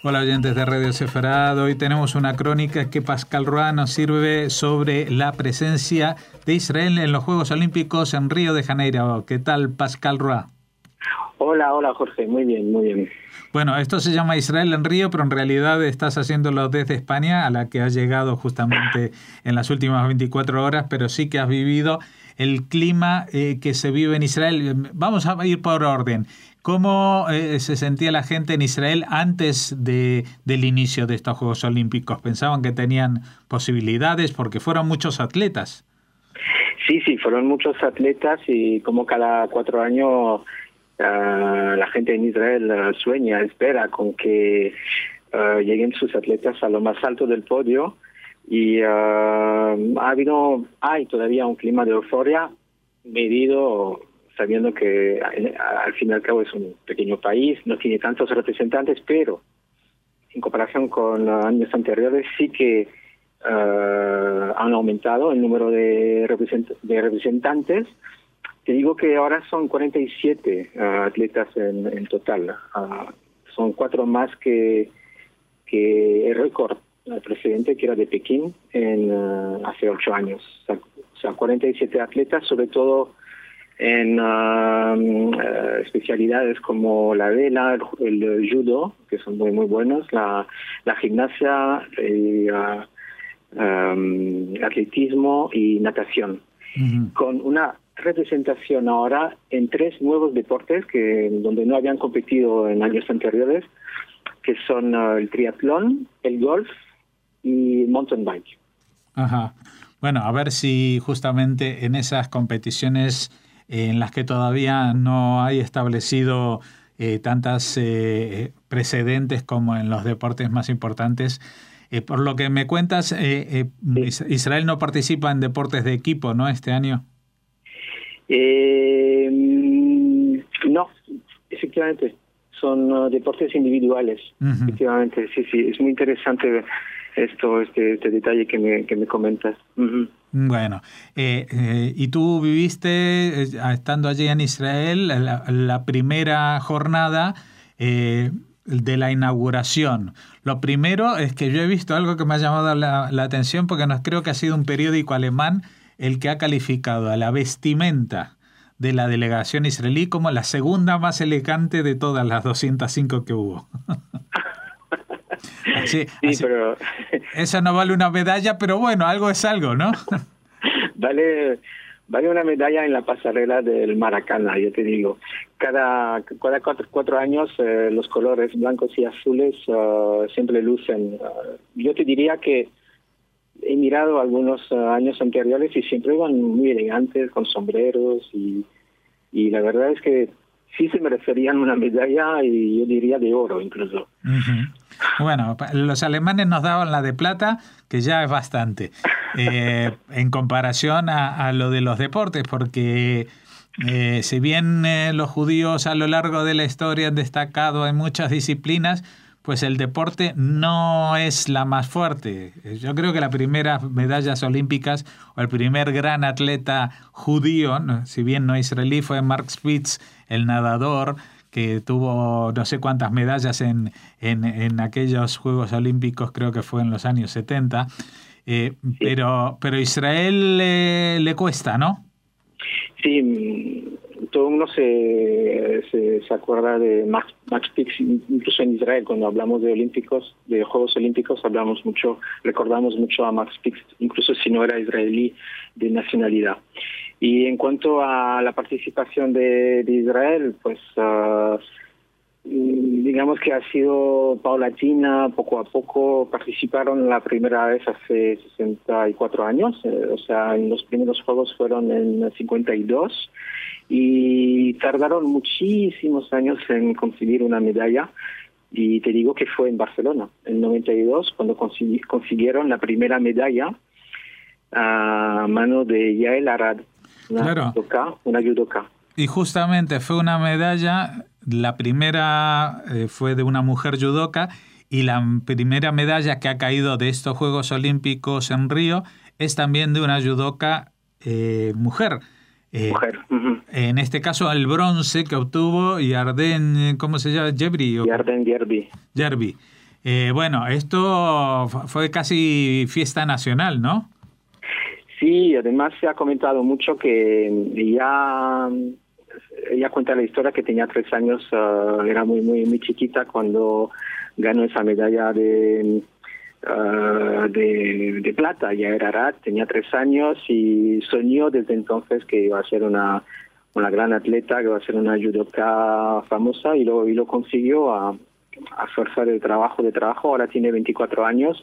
Hola oyentes de Radio Sefarad. Hoy tenemos una crónica que Pascal Roy nos sirve sobre la presencia de Israel en los Juegos Olímpicos en Río de Janeiro. ¿Qué tal, Pascal Roy? Hola Jorge, muy bien, muy bien. Bueno, esto se llama Israel en Río, pero en realidad estás haciéndolo desde España, a la que has llegado justamente en las últimas 24 horas, pero sí que has vivido el clima que se vive en Israel. Vamos a ir por orden. ¿Cómo se sentía la gente en Israel antes del inicio de estos Juegos Olímpicos? ¿Pensaban que tenían posibilidades? Porque fueron muchos atletas. Sí, fueron muchos atletas y como cada 4 años la gente en Israel sueña, espera con que lleguen sus atletas a lo más alto del podio y hay todavía un clima de euforia medido, sabiendo que al fin y al cabo es un pequeño país, no tiene tantos representantes, pero en comparación con años anteriores sí que han aumentado el número de representantes. Te digo que ahora son 47 atletas en total. Son 4 más que el récord precedente, que era de Pekín hace 8 años. O sea, 47 atletas, sobre todo en especialidades como la vela, el judo, que son muy buenos, la gimnasia, atletismo y natación. Uh-huh. Con una representación ahora en 3 nuevos deportes donde no habían competido en años anteriores, que son el triatlón, el golf y mountain bike. Ajá. Bueno, a ver si justamente en esas competiciones en las que todavía no hay establecido tantas precedentes como en los deportes más importantes. Por lo que me cuentas, sí. Israel no participa en deportes de equipo, ¿no?, este año. No, efectivamente, son deportes individuales. Uh-huh. Efectivamente, sí, es muy interesante este detalle que me comentas. Uh-huh. Bueno, y tú viviste, estando allí en Israel, la primera jornada de la inauguración. Lo primero es que yo he visto algo que me ha llamado la atención, porque creo que ha sido un periódico alemán el que ha calificado a la vestimenta de la delegación israelí como la segunda más elegante de todas las 205 que hubo. Así, pero eso no vale una medalla, pero bueno, algo es algo, ¿no? Vale una medalla en la pasarela del Maracana, yo te digo. Cada 4 años los colores blancos y azules siempre lucen. Yo te diría que he mirado algunos años anteriores y siempre iban muy elegantes, con sombreros, y la verdad es que sí se merecerían una medalla, y yo diría de oro incluso. Uh-huh. Bueno, los alemanes nos daban la de plata, que ya es bastante, en comparación a lo de los deportes, porque si bien los judíos a lo largo de la historia han destacado en muchas disciplinas, pues el deporte no es la más fuerte. Yo creo que las primeras medallas olímpicas, o el primer gran atleta judío, si bien no israelí, fue Mark Spitz, el nadador, que tuvo no sé cuántas medallas en aquellos Juegos Olímpicos, creo que fue en los años 70. Sí. Pero Israel le cuesta, ¿no? Sí, todo el mundo se acuerda de Max Spitz, incluso en Israel, cuando hablamos de Juegos Olímpicos, recordamos mucho a Max Spitz, incluso si no era israelí de nacionalidad. Y en cuanto a la participación de Israel, pues digamos que ha sido paulatina, poco a poco. Participaron la primera vez hace 64 años, o sea, en los primeros Juegos fueron en 52, y tardaron muchísimos años en conseguir una medalla, y te digo que fue en Barcelona, en 92, cuando consiguieron la primera medalla a mano de Yael Arad, una judoka. Y justamente fue una medalla, la primera fue de una mujer judoka, y la primera medalla que ha caído de estos Juegos Olímpicos en Río es también de una judoka mujer. Uh-huh. En este caso el bronce que obtuvo Yarden, ¿cómo se llama? Yarden Gerbi. Bueno, esto fue casi fiesta nacional, ¿no? Sí, además se ha comentado mucho que ella cuenta la historia que tenía 3 años, era muy chiquita cuando ganó esa medalla de plata. Ya era Arad, tenía 3 años y soñó desde entonces que iba a ser una gran atleta, que iba a ser una judoka famosa y lo consiguió a fuerza de trabajo. Ahora tiene 24 años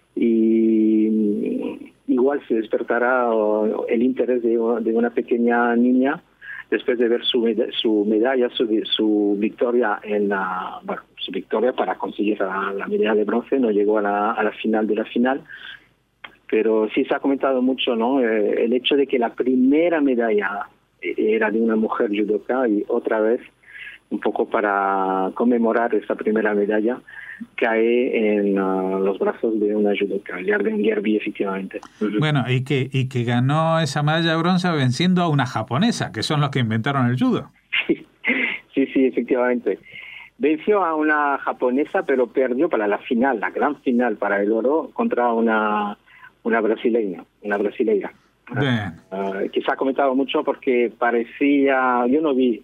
y igual se despertará el interés de una pequeña niña después de ver su medalla, su victoria su victoria para conseguir la medalla de bronce. No llegó a la final de la final, pero sí se ha comentado mucho, ¿no? El hecho de que la primera medalla era de una mujer judoka y otra vez, un poco para conmemorar esa primera medalla, cae en los brazos de una judoka, Yarden Gerbi, efectivamente. Bueno, y que ganó esa medalla de bronce venciendo a una japonesa, que son los que inventaron el judo. Sí, efectivamente. Venció a una japonesa, pero perdió para la final, la gran final para el oro, contra una brasileña. Bien. Que se ha comentado mucho porque parecía, yo no vi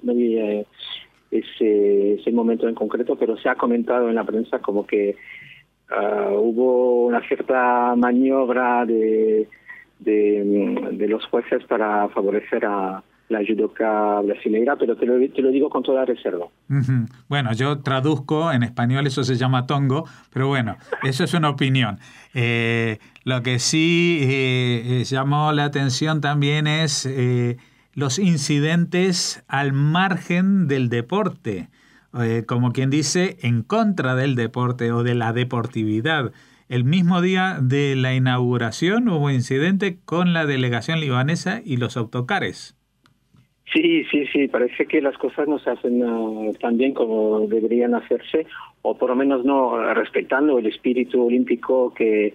ese momento en concreto, pero se ha comentado en la prensa como que hubo una cierta maniobra de los jueces para favorecer a la judoka brasileira, pero te lo digo con toda reserva. Uh-huh. Bueno, yo traduzco en español, eso se llama tongo, pero bueno, eso es una opinión. Lo que sí llamó la atención también es los incidentes al margen del deporte, como quien dice, en contra del deporte o de la deportividad. El mismo día de la inauguración hubo incidente con la delegación libanesa y los autocares. Sí, parece que las cosas no se hacen tan bien como deberían hacerse, o por lo menos no respetando el espíritu olímpico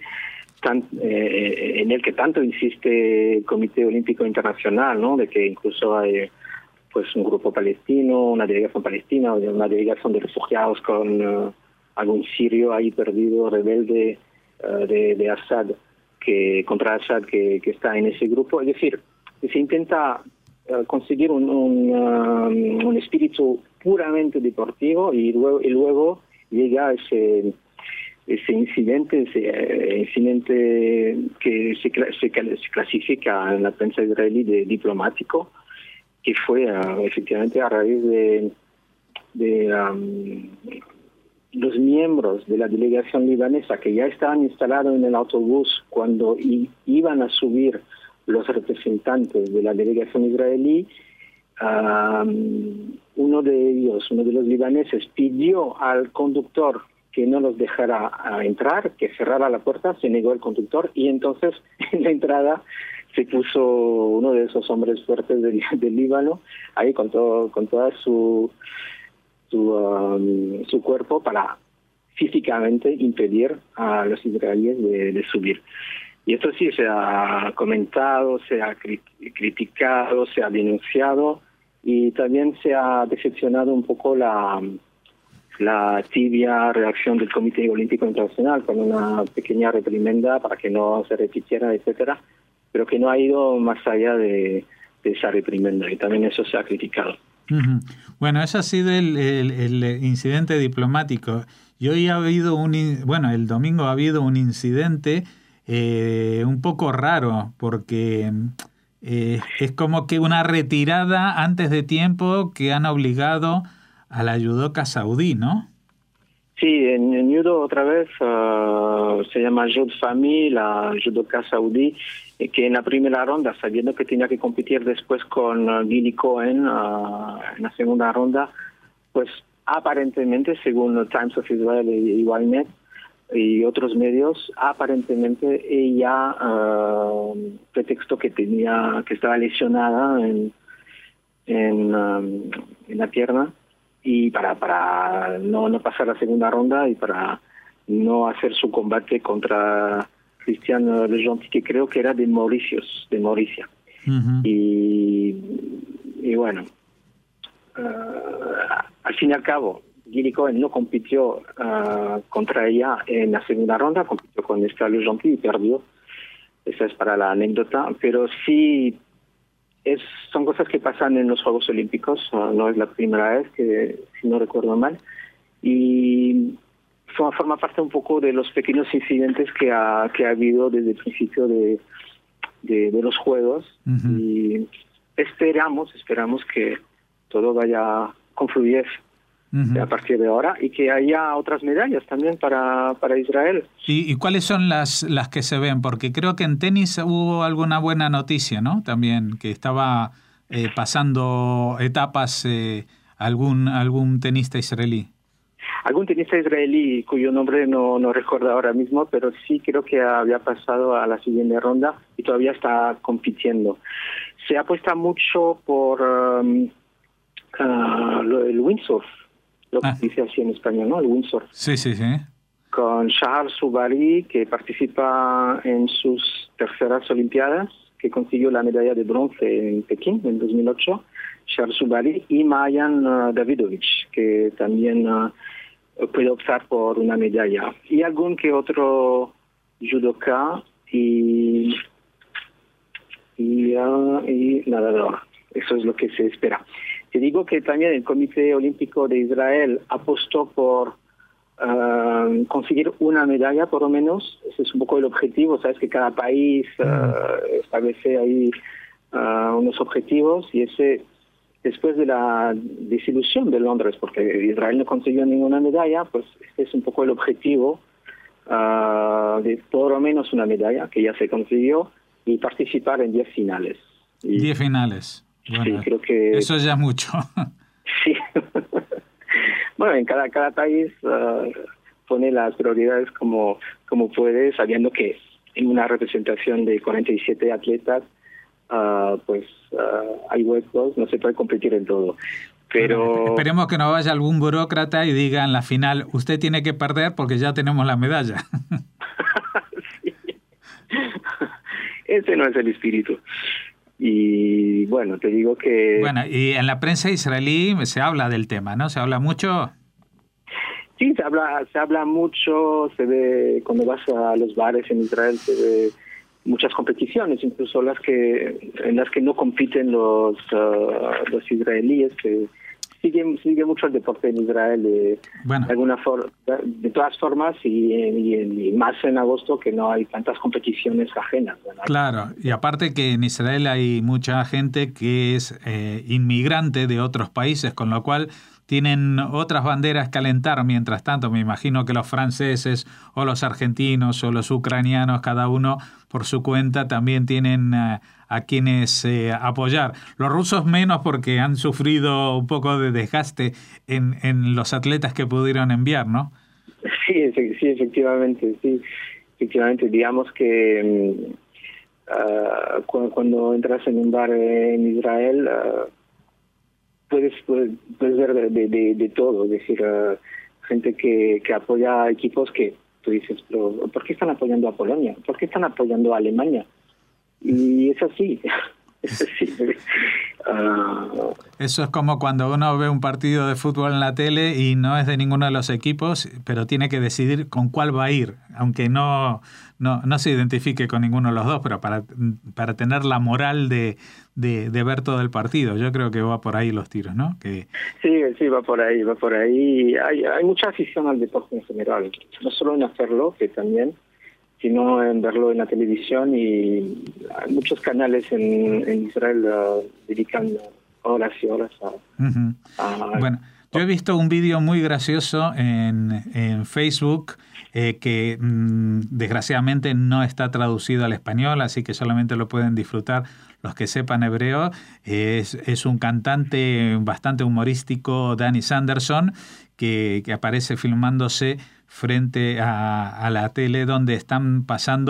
en el que tanto insiste el Comité Olímpico Internacional, ¿no? De que incluso hay pues un grupo palestino, una delegación palestina, una delegación de refugiados con algún sirio ahí perdido, rebelde de Assad, contra Assad que está en ese grupo. Es decir, se intenta conseguir un espíritu puramente deportivo y luego llega ese incidente que se clasifica en la prensa israelí de diplomático, que fue efectivamente a raíz de los miembros de la delegación libanesa que ya estaban instalados en el autobús cuando iban a subir los representantes de la delegación israelí. Uno de los libaneses, pidió al conductor que no los dejara entrar, que cerrara la puerta, se negó el conductor y entonces en la entrada se puso uno de esos hombres fuertes del Líbano, ahí con toda su cuerpo para físicamente impedir a los israelíes de subir. Y esto sí se ha comentado, se ha criticado, se ha denunciado y también se ha decepcionado un poco la tibia reacción del Comité Olímpico Internacional con una pequeña reprimenda para que no se repitiera, etcétera, pero que no ha ido más allá de esa reprimenda y también eso se ha criticado. Uh-huh. Bueno, ese ha sido el incidente diplomático. Y hoy ha habido el domingo ha habido un incidente un poco raro, porque es como que una retirada antes de tiempo que han obligado a la judoka saudí, ¿no? Sí, en judo otra vez se llama Jud Fahmy, la judoka saudí, que en la primera ronda, sabiendo que tenía que competir después con Gilly Cohen en la segunda ronda, pues aparentemente, según Times of Israel y Ynet y otros medios, aparentemente ella pretextó que estaba lesionada en la pierna y para no pasar la segunda ronda y para no hacer su combate contra Christian Lejonti, que creo que era de Mauricia. Uh-huh. Y bueno, al fin y al cabo, Gilly Cohen no compitió contra ella en la segunda ronda, compitió con Scarlett Johansson y perdió. Esa es para la anécdota, pero sí son cosas que pasan en los Juegos Olímpicos, no es la primera vez, que si no recuerdo mal, y forma parte un poco de los pequeños incidentes que ha habido desde el principio de los Juegos. Uh-huh. Y esperamos que todo vaya a confluir a partir de ahora y que haya otras medallas también para Israel. ¿Y cuáles son las que se ven? Porque creo que en tenis hubo alguna buena noticia, ¿no? También que estaba pasando etapas algún tenista israelí. Algún tenista israelí cuyo nombre no recuerdo ahora mismo, pero sí creo que había pasado a la siguiente ronda y todavía está compitiendo. Se apuesta mucho por el windsurf, lo que dice así en español, ¿no? El windsurf. Sí. Con Shahar Subari, que participa en sus terceras Olimpiadas, que consiguió la medalla de bronce en Pekín en 2008. Shahar Subari y Mayan Davidovich, que también puede optar por una medalla. Y algún que otro judoka y nadador. Eso es lo que se espera. Te digo que también el Comité Olímpico de Israel apostó por conseguir una medalla, por lo menos. Ese es un poco el objetivo. Sabes que cada país establece ahí unos objetivos, y ese, después de la desilusión de Londres, porque Israel no consiguió ninguna medalla, pues este es un poco el objetivo de por lo menos una medalla que ya se consiguió y participar en 10 finales. 10 finales. Bueno, sí, creo que eso ya es mucho. Sí. Bueno, en cada país pone las prioridades como puede, sabiendo que en una representación de 47 atletas, hay huecos, no se puede competir en todo. Pero bueno, esperemos que no vaya algún burócrata y diga en la final, usted tiene que perder porque ya tenemos la medalla. Sí. Ese no es el espíritu. Y bueno, te digo que... Bueno, y en la prensa israelí se habla del tema, ¿no? ¿Se habla mucho? Sí, se habla mucho, se ve cuando vas a los bares en Israel, se ve muchas competiciones, incluso en las que no compiten los israelíes, que sigue mucho el deporte en Israel de alguna forma, de todas formas, y más en agosto, que no hay tantas competiciones ajenas, ¿verdad? Claro, y aparte que en Israel hay mucha gente que es inmigrante de otros países, con lo cual tienen otras banderas que alentar. Mientras tanto, me imagino que los franceses o los argentinos o los ucranianos, cada uno por su cuenta, también tienen a quienes apoyar. Los rusos menos, porque han sufrido un poco de desgaste en los atletas que pudieron enviar, ¿no? Sí, efectivamente, sí. Efectivamente, digamos que cuando entras en un bar en Israel, puedes ver de todo, es decir, gente que apoya equipos que tú dices, pero ¿por qué están apoyando a Polonia? ¿Por qué están apoyando a Alemania? Y es así. Es así. Eso es como cuando uno ve un partido de fútbol en la tele y no es de ninguno de los equipos, pero tiene que decidir con cuál va a ir, aunque no se identifique con ninguno de los dos, pero para tener la moral de ver todo el partido. Yo creo que va por ahí los tiros, ¿no? Sí, va por ahí. Hay mucha afición al deporte en general, no solo en hacerlo, que también, sino en verlo en la televisión, y hay muchos canales en Israel dedican horas y horas a... Bueno, yo he visto un vídeo muy gracioso en Facebook que desgraciadamente no está traducido al español, así que solamente lo pueden disfrutar los que sepan hebreo. Es un cantante bastante humorístico, Danny Sanderson, que aparece filmándose frente a la tele, donde están pasando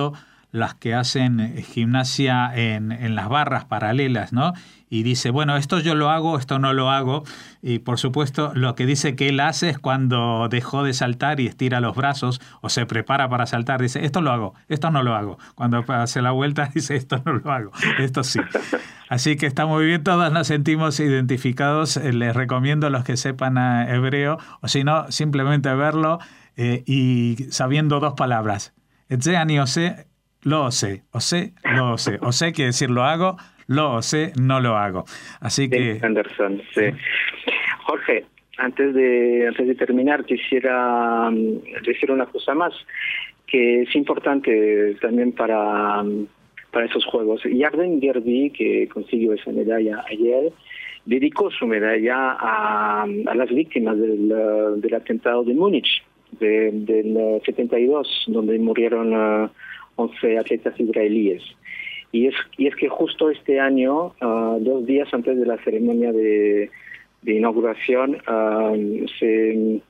las que hacen gimnasia en las barras paralelas, ¿no? Y dice, bueno, esto yo lo hago, esto no lo hago. Y por supuesto, lo que dice que él hace es cuando dejó de saltar y estira los brazos o se prepara para saltar, dice, esto lo hago, esto no lo hago. Cuando hace la vuelta, dice, esto no lo hago, esto sí. Así que está muy bien, todos nos sentimos identificados. Les recomiendo a los que sepan hebreo, o si no, simplemente verlo y sabiendo 2 palabras. Etze ani ose, lo ose. Ose, lo ose. Ose quiere decir lo hago, lo sé, no lo hago. Así que... Anderson, sí. Jorge, antes de terminar, quisiera decir una cosa más, que es importante también para esos Juegos. Yarden Gerbi, que consiguió esa medalla ayer, dedicó su medalla a las víctimas del atentado de Múnich, del 72, donde murieron 11 atletas israelíes. Y es que justo este año, 2 días antes de la ceremonia de inauguración, se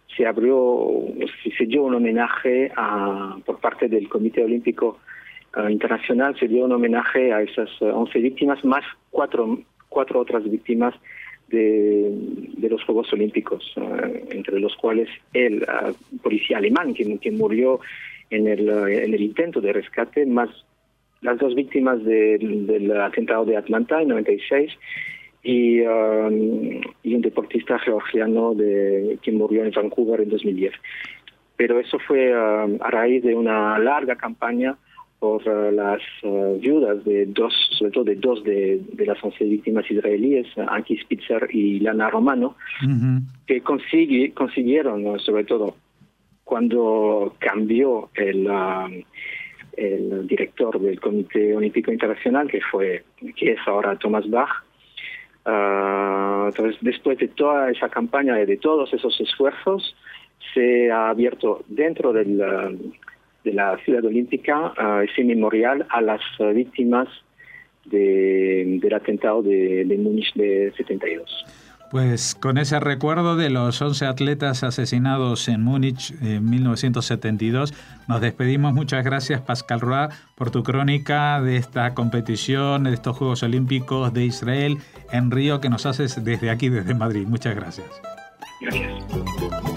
dio un homenaje por parte del Comité Olímpico Internacional, se dio un homenaje a esas 11 víctimas, más cuatro otras víctimas de los Juegos Olímpicos, entre los cuales el policía alemán que murió en el intento de rescate, más las 2 víctimas del atentado de Atlanta en 96 y un deportista georgiano que murió en Vancouver en 2010. Pero eso fue a raíz de una larga campaña por las viudas sobre todo de 2 de las 11 víctimas israelíes, Anki Spitzer y Lana Romano, que consiguieron, sobre todo cuando cambió el director del Comité Olímpico Internacional, que es ahora Thomas Bach. Entonces, después de toda esa campaña y de todos esos esfuerzos, se ha abierto dentro de la ciudad olímpica ese memorial a las víctimas del atentado de Múnich de 72. Pues con ese recuerdo de los 11 atletas asesinados en Múnich en 1972, nos despedimos. Muchas gracias, Pascal Roy, por tu crónica de esta competición, de estos Juegos Olímpicos de Israel en Río, que nos haces desde aquí, desde Madrid. Muchas gracias. Gracias.